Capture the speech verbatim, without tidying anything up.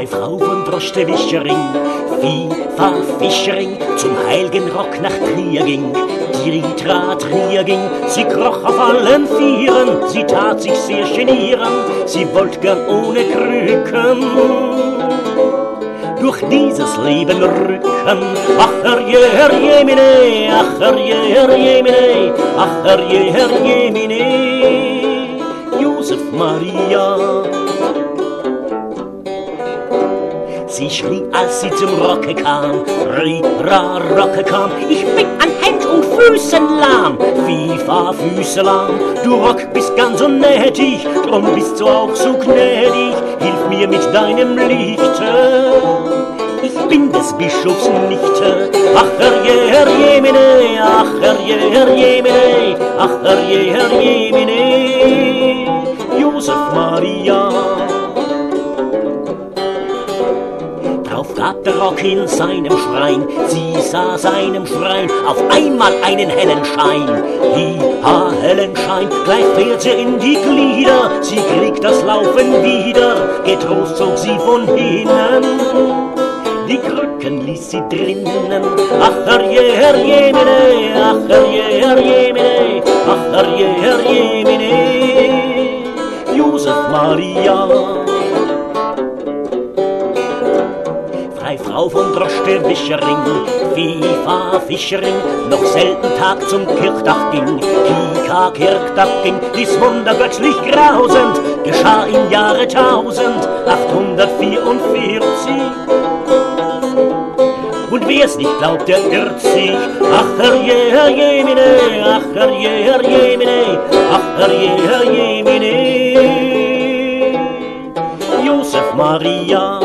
Frei Frau von Droschtewischering, Viva Fischering, zum heiligen Rock nach Trier ging. Die Ritra Trier ging, sie kroch auf allen Vieren, sie tat sich sehr genierend, sie wollt gern ohne Krücken durch dieses Leben rücken. Ach, herrje, herrjemine, ach, herrje, herrjemine, ach, herrje, herrjemine, Josef Maria. Sie schrie, als sie zum Rocke kam, Rira, Rocke kam, ich bin an Händ und Füßen lahm, Viva, Füße lahm, du Rock bist ganz unnötig, drum bist du auch so gnädig, hilf mir mit deinem Lichte, ich bin des Bischofs Nichte. Ach, herrje, herrjemine, ach, herrje, herrjemine, ach, herrje, herrjemine, Josef Maria. Drauf gab der Rock in seinem Schrein, sie sah seinem Schrein auf einmal einen hellen Schein. Hi, ha, hellen Schein, gleich fährt sie in die Glieder, sie kriegt das Laufen wieder, getrost zog sie von hinnen, die Krücken ließ sie drinnen. Ach, herrje, herrjemine, ach, herrje, herrjemine, ach, herrje, herrjemine, Josef Maria. Frei Frau von Droschtewischering, Viva Fischering, noch selten Tag zum Kirchdach ging. Kika Kirchdach ging, dies Wunder göttlich grausend, geschah im Jahre tausend, achthundertvierundvierzig. Und wer's nicht glaubt, der irrt sich. Ach, herrje, herrjemine, ach, herrje, herrjemine, ach, herrje, herrjemine, Josef Maria.